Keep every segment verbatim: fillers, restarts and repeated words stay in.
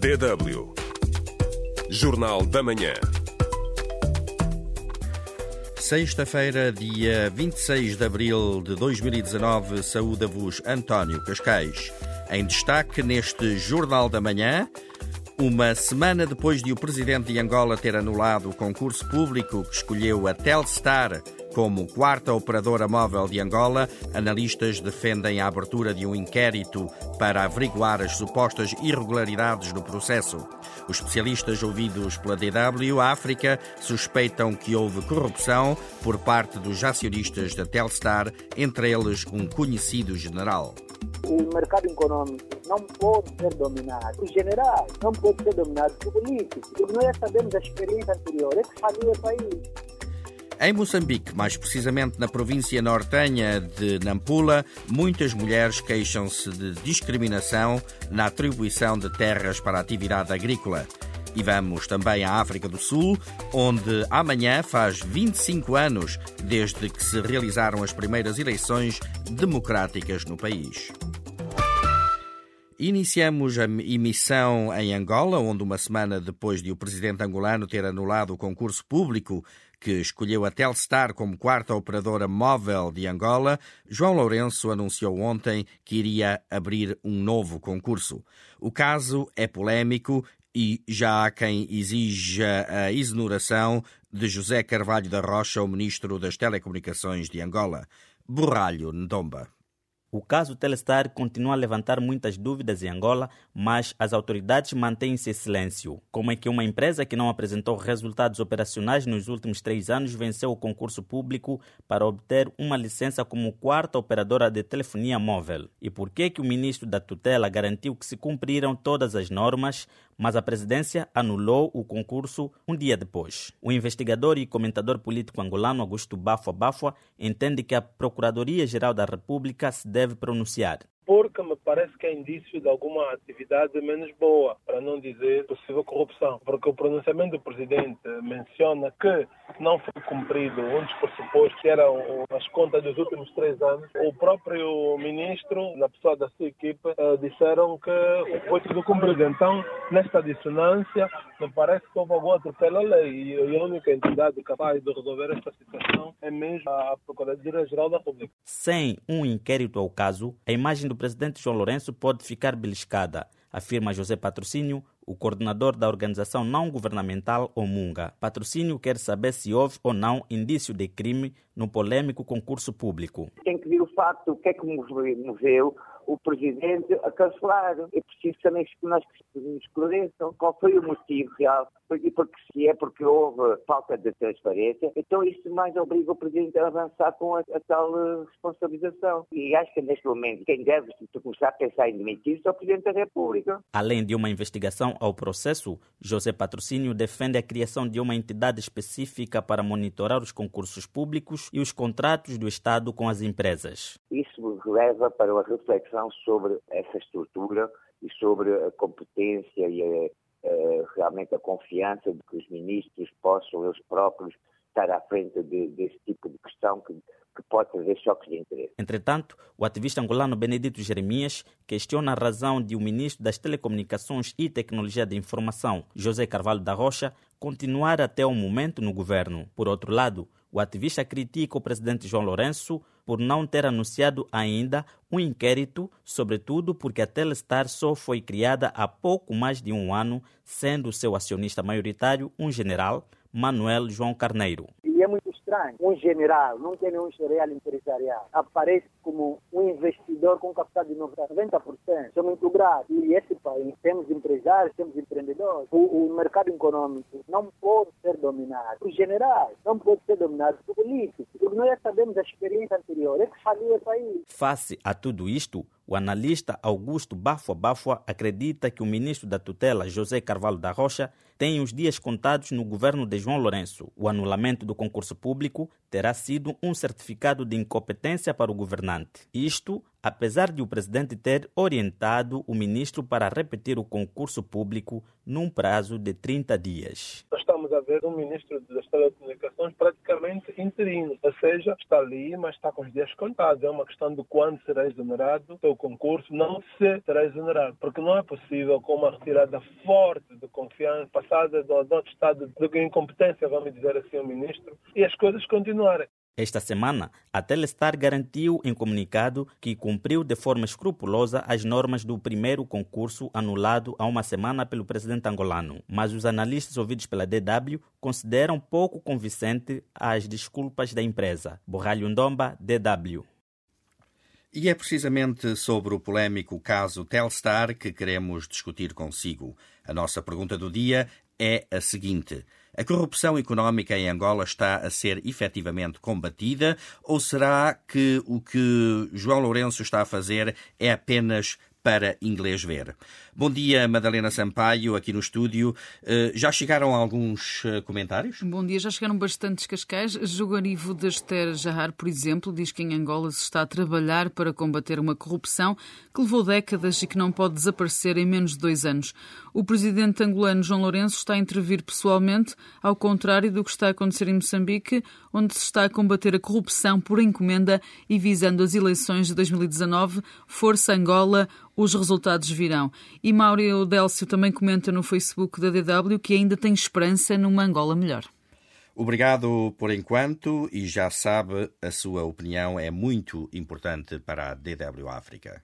D W Jornal da Manhã. Sexta-feira, dia vinte e seis de abril de dois mil e dezanove, saúda-vos António Cascais. Em destaque neste Jornal da Manhã, uma semana depois de o presidente de Angola ter anulado o concurso público que escolheu a Telstar como quarta operadora móvel de Angola, analistas defendem a abertura de um inquérito para averiguar as supostas irregularidades no processo. Os especialistas ouvidos pela D W África suspeitam que houve corrupção por parte dos acionistas da Telstar, entre eles um conhecido general. O mercado econômico não pode ser dominado por generais, não pode ser dominado por políticos, porque nós já sabemos da experiência anterior, é que faliu o país. Em Moçambique, mais precisamente na província nortenha de Nampula, muitas mulheres queixam-se de discriminação na atribuição de terras para a atividade agrícola. E vamos também à África do Sul, onde amanhã faz vinte e cinco anos desde que se realizaram as primeiras eleições democráticas no país. Iniciamos a emissão em Angola, onde uma semana depois de o presidente angolano ter anulado o concurso público que escolheu a Telstar como quarta operadora móvel de Angola, João Lourenço anunciou ontem que iria abrir um novo concurso. O caso é polémico e já há quem exija a exoneração de José Carvalho da Rocha, o ministro das Telecomunicações de Angola. Borralho, Ndomba. O caso Telstar continua a levantar muitas dúvidas em Angola, mas as autoridades mantêm-se em silêncio. Como é que uma empresa que não apresentou resultados operacionais nos últimos três anos venceu o concurso público para obter uma licença como quarta operadora de telefonia móvel? E por que que o ministro da tutela garantiu que se cumpriram todas as normas, mas a presidência anulou o concurso um dia depois? O investigador e comentador político angolano Augusto Bafwa Bafwa entende que a Procuradoria-Geral da República se deve pronunciar. Porque me parece que é indício de alguma atividade menos boa, para não dizer possível corrupção. Porque o pronunciamento do presidente menciona que não foi cumprido um dos pressupostos que eram as contas dos últimos três anos. O próprio ministro, na pessoa da sua equipe, disseram que foi tudo cumprido. Então, nesta dissonância, me parece que houve algum atropelo à lei. E a única entidade capaz de resolver esta situação é mesmo a Procuradoria-Geral da República. Sem um inquérito ao caso, a imagem do O presidente João Lourenço pode ficar beliscada, afirma José Patrocínio, o coordenador da organização não governamental Omunga. Patrocínio quer saber se houve ou não indício de crime no polêmico concurso público. Tem que ver o facto, o que é que moveu o presidente a cancelar. É preciso também que nós nos esclareçam qual foi o motivo real. E porque se é porque houve falta de transparência, então isso mais obriga o presidente a avançar com a, a tal uh, responsabilização. E acho que neste momento quem deve começar a pensar em demitir-se é o presidente da República. Além de uma investigação ao processo, José Patrocínio defende a criação de uma entidade específica para monitorar os concursos públicos e os contratos do Estado com as empresas. Isso leva para uma reflexão sobre essa estrutura e sobre a competência e a, a, realmente a confiança de que os ministros possam eles próprios estar à frente de, desse tipo de questão que, que pode trazer choques de interesse. Entretanto, o ativista angolano Benedito Jeremias questiona a razão de o ministro das Telecomunicações e Tecnologia de Informação, José Carvalho da Rocha, continuar até o momento no governo. Por outro lado, o ativista critica o presidente João Lourenço por não ter anunciado ainda um inquérito, sobretudo porque a Telstar só foi criada há pouco mais de um ano, sendo seu acionista maioritário um general, Manuel João Carneiro. E é muito estranho. Um general, não tem nenhum general empresarial, aparece como um investidor com capital de noventa por cento. Isso é muito grave. E esse país, temos empresários, temos empreendedores. O, o mercado econômico não pode ser dominado por generais, não pode ser dominado por políticos. Porque nós já sabemos da experiência anterior, é que faliu o país. Face a tudo isto, o analista Augusto Bafwa Bafwa acredita que o ministro da tutela, José Carvalho da Rocha, tem os dias contados no governo de João Lourenço. O anulamento do concurso público terá sido um certificado de incompetência para o governante. Isto apesar de o presidente ter orientado o ministro para repetir o concurso público num prazo de trinta dias. Nós estamos a ver um ministro das telecomunicações praticamente interino, ou seja, está ali, mas está com os dias contados. É uma questão de quando será exonerado o concurso, não se será exonerado, porque não é possível com uma retirada forte de confiança, passada do outro estado de incompetência, vamos dizer assim, o ministro, e as coisas continuarem. Esta semana, a Telestar garantiu em comunicado que cumpriu de forma escrupulosa as normas do primeiro concurso anulado há uma semana pelo presidente angolano. Mas os analistas ouvidos pela D W consideram pouco convincente as desculpas da empresa. Borralho Ndomba, D W. E é precisamente sobre o polémico caso Telstar que queremos discutir consigo. A nossa pergunta do dia é a seguinte: a corrupção económica em Angola está a ser efetivamente combatida ou será que o que João Lourenço está a fazer é apenas para inglês ver? Bom dia, Madalena Sampaio, aqui no estúdio. Já chegaram alguns comentários? Bom dia, já chegaram bastantes Cascais. Jogarivo de Esther Jahar, por exemplo, diz que em Angola se está a trabalhar para combater uma corrupção que levou décadas e que não pode desaparecer em menos de dois anos. O presidente angolano João Lourenço está a intervir pessoalmente, ao contrário do que está a acontecer em Moçambique, onde se está a combater a corrupção por encomenda e visando as eleições de dois mil e dezanove. Força Angola, os resultados virão. E Mário Délcio também comenta no Facebook da D W que ainda tem esperança numa Angola melhor. Obrigado por enquanto e já sabe, a sua opinião é muito importante para a D W África.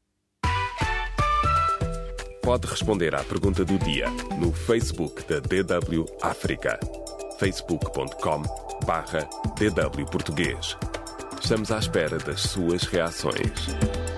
Pode responder à pergunta do dia no Facebook da D W África. facebook ponto com barra D W Português. Estamos à espera das suas reações.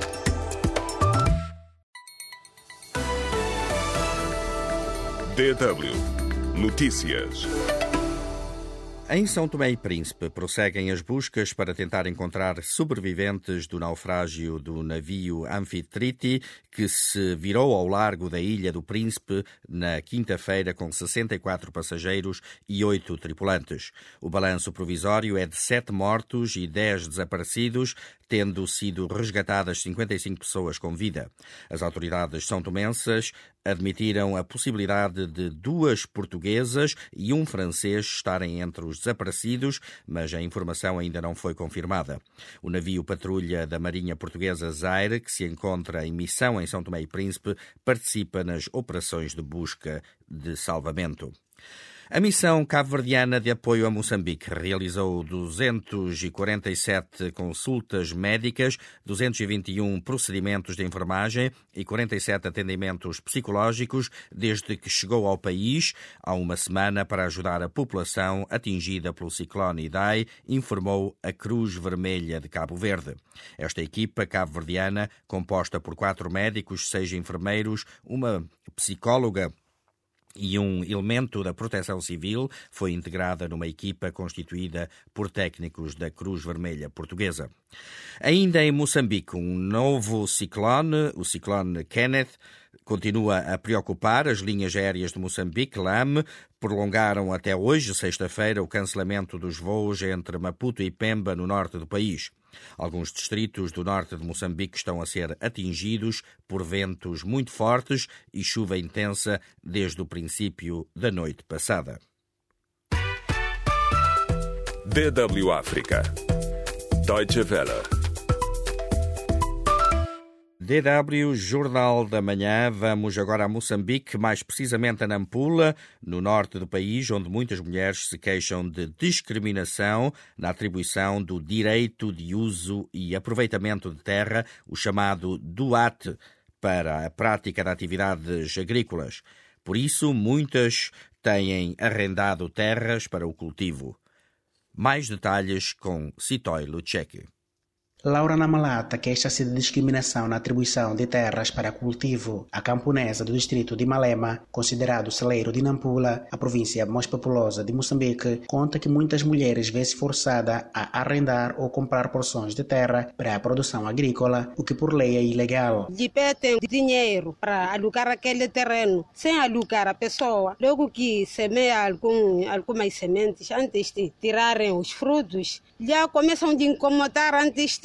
D W Notícias. Em São Tomé e Príncipe, prosseguem as buscas para tentar encontrar sobreviventes do naufrágio do navio Amphitrite, que se virou ao largo da Ilha do Príncipe na quinta-feira com sessenta e quatro passageiros e oito tripulantes. O balanço provisório é de sete mortos e dez desaparecidos, tendo sido resgatadas cinquenta e cinco pessoas com vida. As autoridades são-tomenses admitiram a possibilidade de duas portuguesas e um francês estarem entre os desaparecidos, mas a informação ainda não foi confirmada. O navio patrulha da Marinha Portuguesa Zaire, que se encontra em missão em São Tomé e Príncipe, participa nas operações de busca de salvamento. A missão cabo-verdiana de apoio a Moçambique realizou duzentas e quarenta e sete consultas médicas, duzentos e vinte e um procedimentos de enfermagem e quarenta e sete atendimentos psicológicos desde que chegou ao país há uma semana para ajudar a população atingida pelo ciclone Idai, informou a Cruz Vermelha de Cabo Verde. Esta equipa cabo-verdiana, composta por quatro médicos, seis enfermeiros, uma psicóloga e um elemento da Proteção Civil, foi integrada numa equipa constituída por técnicos da Cruz Vermelha Portuguesa. Ainda em Moçambique, um novo ciclone, o ciclone Kenneth, continua a preocupar as linhas aéreas de Moçambique. LAM prolongaram até hoje, sexta-feira, o cancelamento dos voos entre Maputo e Pemba, no norte do país. Alguns distritos do norte de Moçambique estão a ser atingidos por ventos muito fortes e chuva intensa desde o princípio da noite passada. D W África. Deutsche Welle. D W, Jornal da Manhã. Vamos agora a Moçambique, mais precisamente a Nampula, no norte do país, onde muitas mulheres se queixam de discriminação na atribuição do direito de uso e aproveitamento de terra, o chamado DUAT, para a prática de atividades agrícolas. Por isso, muitas têm arrendado terras para o cultivo. Mais detalhes com Sitoy Luchek. Laura Namalata queixa-se de discriminação na atribuição de terras para cultivo. A camponesa do distrito de Malema, considerado celeiro de Nampula, a província mais populosa de Moçambique, conta que muitas mulheres vê-se forçada a arrendar ou comprar porções de terra para a produção agrícola, o que por lei é ilegal. De pé tem dinheiro para alugar aquele terreno, sem alugar a pessoa. Logo que semeia algum, algumas sementes, antes de tirarem os frutos, já começam a incomodar antes de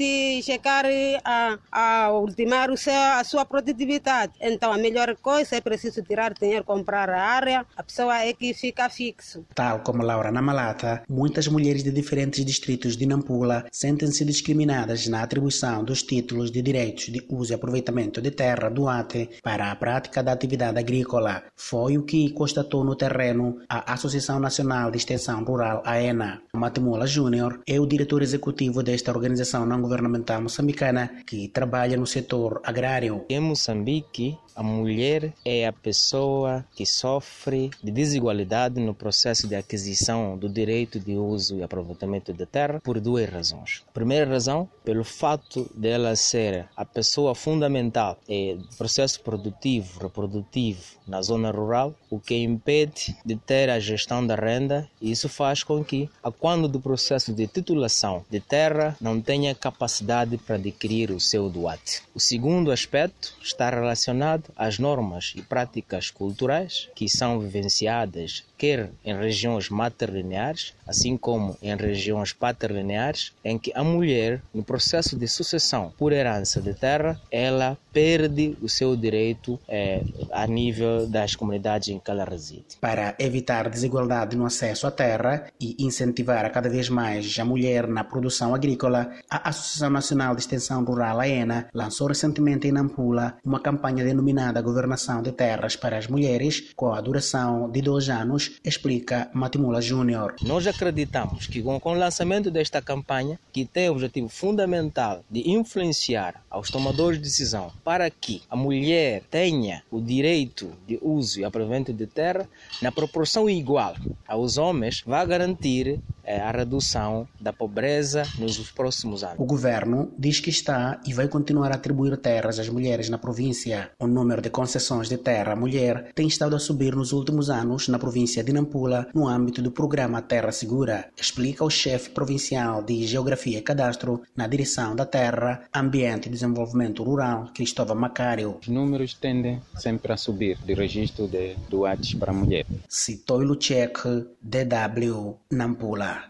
se chegar a, a ultimar o seu, a sua produtividade. Então, a melhor coisa é preciso tirar dinheiro, comprar a área, a pessoa é que fica fixo. Tal como Laura Namalata, muitas mulheres de diferentes distritos de Nampula sentem-se discriminadas na atribuição dos títulos de direitos de uso e aproveitamento de terra do A T E para a prática da atividade agrícola. Foi o que constatou no terreno a Associação Nacional de Extensão Rural, A E N A. Matimula Júnior é o diretor executivo desta organização não-governamental moçambicana que trabalha no setor agrário. Em Moçambique, a mulher é a pessoa que sofre de desigualdade no processo de aquisição do direito de uso e aproveitamento da terra por duas razões. A primeira razão, pelo fato dela ser a pessoa fundamental do processo produtivo, reprodutivo na zona rural, o que impede de ter a gestão da renda, e isso faz com que, a quando do processo de titulação de terra, não tenha capacidade para adquirir o seu doate. O segundo aspecto está relacionado às normas e práticas culturais que são vivenciadas quer em regiões matrilineares, assim como em regiões patrilineares, em que a mulher, no processo de sucessão por herança de terra, ela perde o seu direito eh, a nível das comunidades em que ela reside. Para evitar desigualdade no acesso à terra e incentivar a cada vez mais a mulher na produção agrícola, a Associação Nacional de Extensão Rural, A E N A, lançou recentemente em Nampula uma campanha denominada Governação de Terras para as Mulheres, com a duração de dois anos, explica Matimula Júnior. Nós acreditamos que com, com o lançamento desta campanha, que tem o objetivo fundamental de influenciar aos tomadores de decisão para que a mulher tenha o direito de uso e aproveitamento de terra na proporção igual aos homens, vai garantir eh, a redução da pobreza nos próximos anos. O governo diz que está e vai continuar a atribuir terras às mulheres na província. O número de concessões de terra à mulher tem estado a subir nos últimos anos na província de Nampula, no âmbito do programa Terra Segura, explica o chefe provincial de Geografia e Cadastro na Direção da Terra, Ambiente e Desenvolvimento Rural, Cristóvão Macário. Os números tendem sempre a subir de registro de doates para a mulher. Citoi Luchek, D W, Nampula.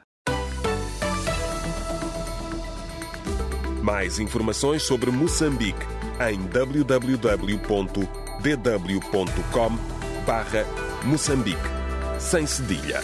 Mais informações sobre Moçambique em w w w ponto d w ponto com barra Moçambique, sem cedilha.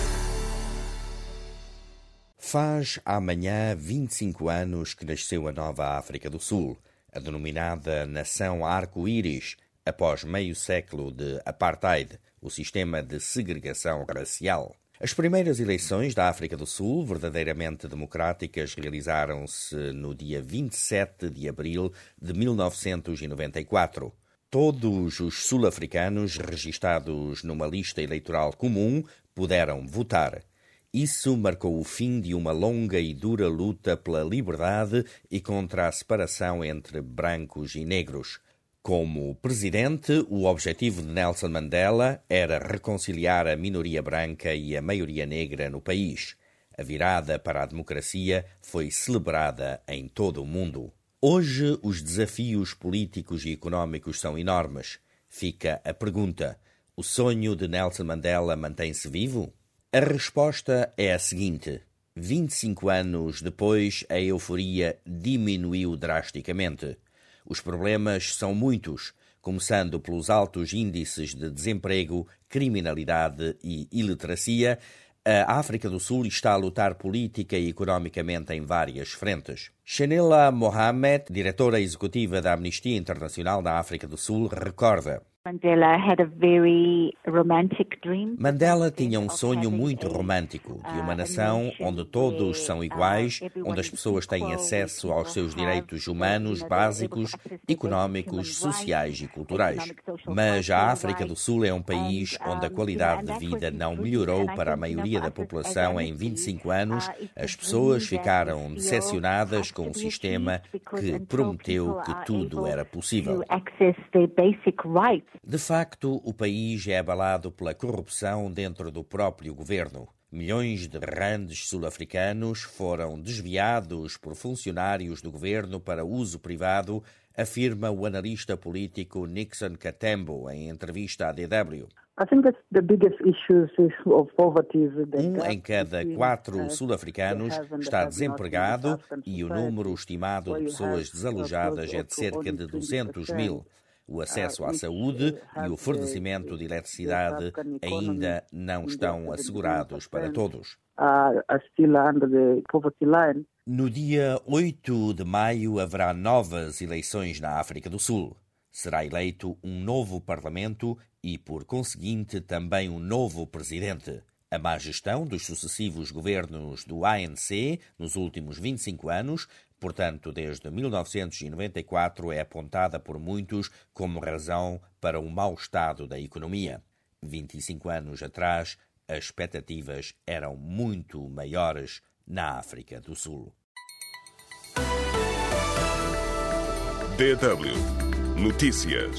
Faz amanhã vinte e cinco anos que nasceu a nova África do Sul, a denominada Nação Arco-Íris, após meio século de apartheid, o sistema de segregação racial. As primeiras eleições da África do Sul, verdadeiramente democráticas, realizaram-se no dia vinte e sete de abril de mil novecentos e noventa e quatro. Todos os sul-africanos registados numa lista eleitoral comum puderam votar. Isso marcou o fim de uma longa e dura luta pela liberdade e contra a separação entre brancos e negros. Como presidente, o objetivo de Nelson Mandela era reconciliar a minoria branca e a maioria negra no país. A virada para a democracia foi celebrada em todo o mundo. Hoje, os desafios políticos e económicos são enormes. Fica a pergunta: o sonho de Nelson Mandela mantém-se vivo? A resposta é a seguinte: vinte e cinco anos depois, a euforia diminuiu drasticamente. Os problemas são muitos, começando pelos altos índices de desemprego, criminalidade e iliteracia. A África do Sul está a lutar política e economicamente em várias frentes. Shanila Mohamed, diretora executiva da Amnistia Internacional da África do Sul, recorda: Mandela had a very romantic dream. Mandela tinha um sonho muito romântico de uma nação onde todos são iguais, onde as pessoas têm acesso aos seus direitos humanos básicos, económicos, sociais e culturais. Mas a África do Sul é um país onde a qualidade de vida não melhorou para a maioria da população em vinte e cinco anos. As pessoas ficaram decepcionadas com um sistema que prometeu que tudo era possível. De facto, o país é abalado pela corrupção dentro do próprio governo. Milhões de randes sul-africanos foram desviados por funcionários do governo para uso privado, afirma o analista político Nixon Katembo em entrevista à D W. Um em cada quatro sul-africanos está desempregado e o número estimado de pessoas desalojadas é de cerca de duzentos mil. O acesso à saúde e o fornecimento de eletricidade ainda não estão assegurados para todos. No dia oito de maio haverá novas eleições na África do Sul. Será eleito um novo parlamento e, por conseguinte, também um novo presidente. A má gestão dos sucessivos governos do A N C nos últimos vinte e cinco anos, portanto desde mil novecentos e noventa e quatro, é apontada por muitos como razão para o mau estado da economia. vinte e cinco anos atrás, as expectativas eram muito maiores na África do Sul. D W Notícias.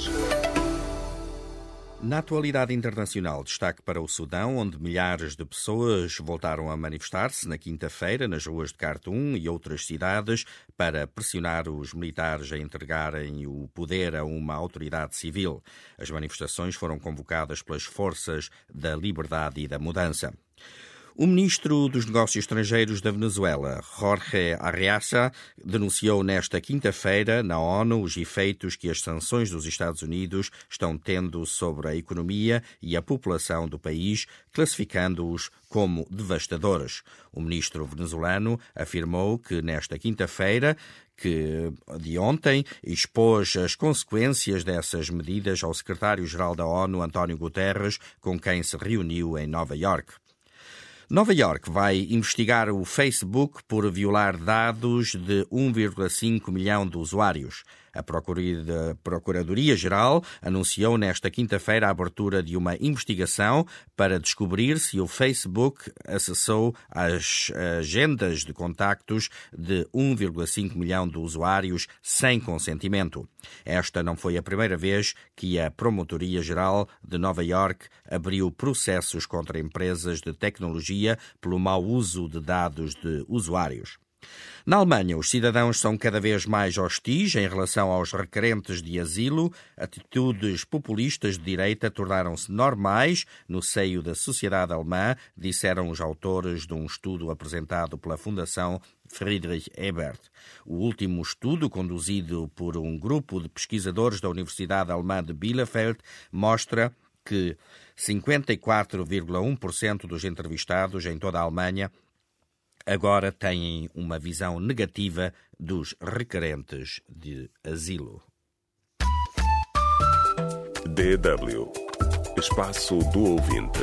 Na atualidade internacional, destaque para o Sudão, onde milhares de pessoas voltaram a manifestar-se na quinta-feira nas ruas de Khartoum e outras cidades para pressionar os militares a entregarem o poder a uma autoridade civil. As manifestações foram convocadas pelas Forças da Liberdade e da Mudança. O ministro dos Negócios Estrangeiros da Venezuela, Jorge Arreaza, denunciou nesta quinta-feira na ONU os efeitos que as sanções dos Estados Unidos estão tendo sobre a economia e a população do país, classificando-os como devastadores. O ministro venezuelano afirmou que nesta quinta-feira, que de ontem, expôs as consequências dessas medidas ao secretário-geral da ONU, António Guterres, com quem se reuniu em Nova Iorque. Nova Iorque vai investigar o Facebook por violar dados de um vírgula cinco milhão de usuários. A Procuradoria-Geral anunciou nesta quinta-feira a abertura de uma investigação para descobrir se o Facebook acessou as agendas de contactos de um vírgula cinco milhão de usuários sem consentimento. Esta não foi a primeira vez que a Promotoria-Geral de Nova Iorque abriu processos contra empresas de tecnologia pelo mau uso de dados de usuários. Na Alemanha, os cidadãos são cada vez mais hostis em relação aos requerentes de asilo. Atitudes populistas de direita tornaram-se normais no seio da sociedade alemã, disseram os autores de um estudo apresentado pela Fundação Friedrich Ebert. O último estudo, conduzido por um grupo de pesquisadores da Universidade Alemã de Bielefeld, mostra que cinquenta e quatro vírgula um por cento dos entrevistados em toda a Alemanha agora têm uma visão negativa dos requerentes de asilo. D W Espaço do Ouvinte.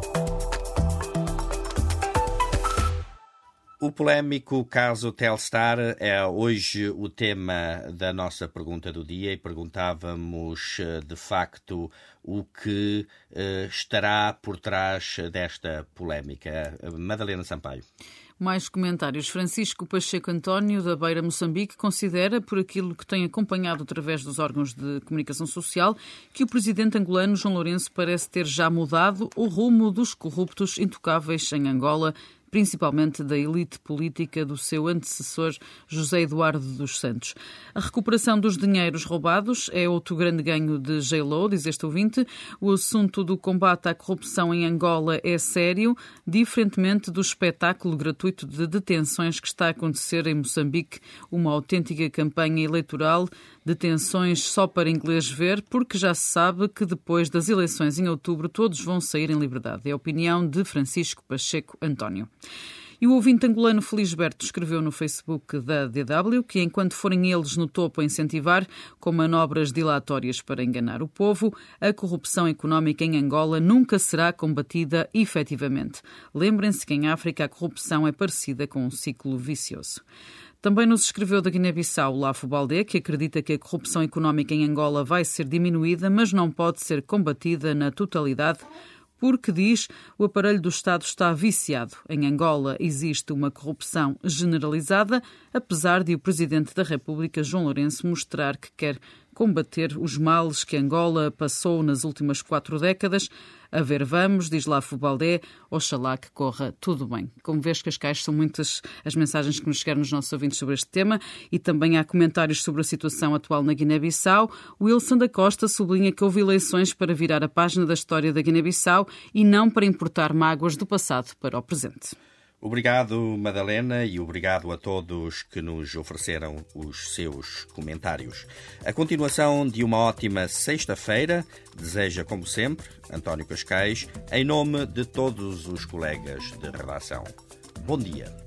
O polémico caso Telstar é hoje o tema da nossa pergunta do dia e perguntávamos, de facto, o que uh, estará por trás desta polémica. Madalena Sampaio. Mais comentários. Francisco Pacheco António, da Beira, Moçambique, considera, por aquilo que tem acompanhado através dos órgãos de comunicação social, que o presidente angolano João Lourenço parece ter já mudado o rumo dos corruptos intocáveis em Angola, principalmente da elite política do seu antecessor José Eduardo dos Santos. A recuperação dos dinheiros roubados é outro grande ganho de J-Lo, diz este ouvinte. O assunto do combate à corrupção em Angola é sério, diferentemente do espetáculo gratuito de detenções que está a acontecer em Moçambique, uma autêntica campanha eleitoral, detenções só para inglês ver, porque já se sabe que depois das eleições em outubro todos vão sair em liberdade. É a opinião de Francisco Pacheco António. E o ouvinte angolano Felisberto escreveu no Facebook da D W que, enquanto forem eles no topo a incentivar, com manobras dilatórias para enganar o povo, a corrupção económica em Angola nunca será combatida efetivamente. Lembrem-se que em África a corrupção é parecida com um ciclo vicioso. Também nos escreveu da Guiné-Bissau Lafo Baldé, que acredita que a corrupção económica em Angola vai ser diminuída, mas não pode ser combatida na totalidade, porque, diz, o aparelho do Estado está viciado. Em Angola existe uma corrupção generalizada, apesar de o Presidente da República, João Lourenço, mostrar que quer combater os males que Angola passou nas últimas quatro décadas. A ver, vamos, diz lá Fubaldé, oxalá que corra tudo bem. Como vês, Cascais, são muitas as mensagens que nos chegaram nos nossos ouvintes sobre este tema e também há comentários sobre a situação atual na Guiné-Bissau. Wilson da Costa sublinha que houve eleições para virar a página da história da Guiné-Bissau e não para importar mágoas do passado para o presente. Obrigado, Madalena, e obrigado a todos que nos ofereceram os seus comentários. A continuação de uma ótima sexta-feira deseja, como sempre, António Cascais, em nome de todos os colegas de redação. Bom dia.